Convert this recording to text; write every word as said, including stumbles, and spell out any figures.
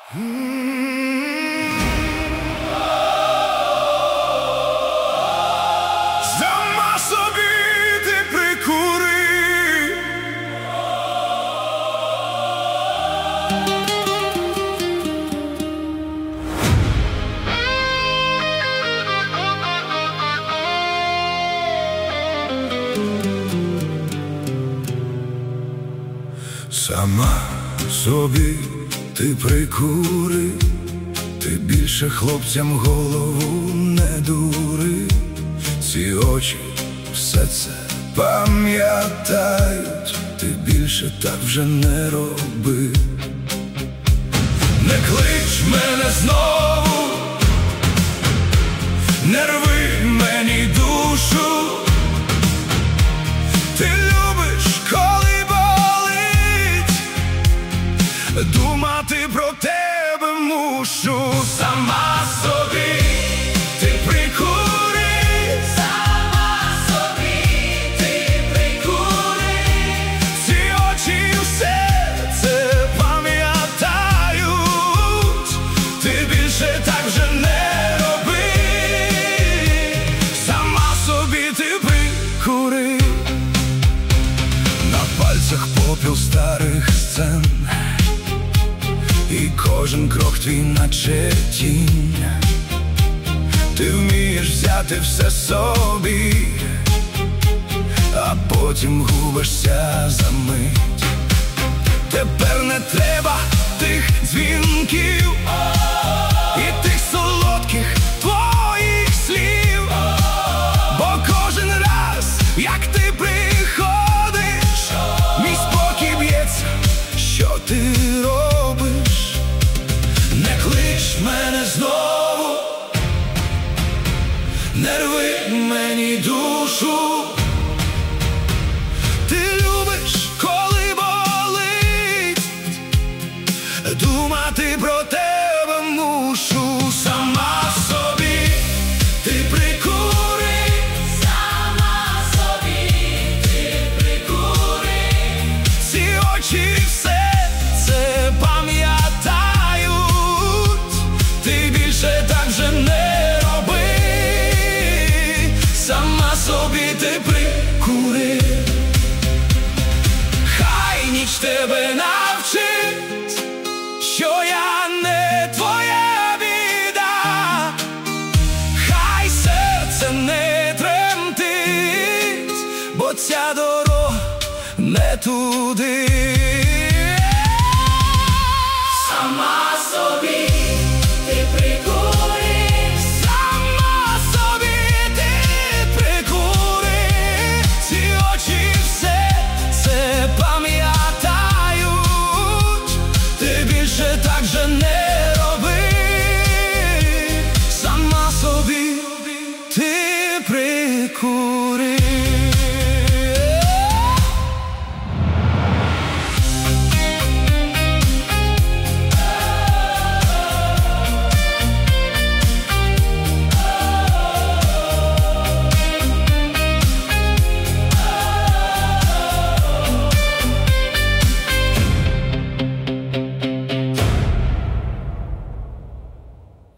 Сама собі ти прикури. Сама собі ти прикури, ти більше хлопцям голову не дури. Ці очі все це пам'ятають, ти більше так вже не роби. Не клич мене знову, не рви мені душу. Ти любиш, коли болить, думати про тебе мушу. Сама собі ти прикури, сама собі ти прикури. Ці очі все це пам'ятають, ти більше так вже не роби. Сама собі ти прикури. На пальцях попіл старих сцен, і кожен крок твій наче тінь. Ти вмієш взяти все собі, а потім губишся за мить. Тепер не треба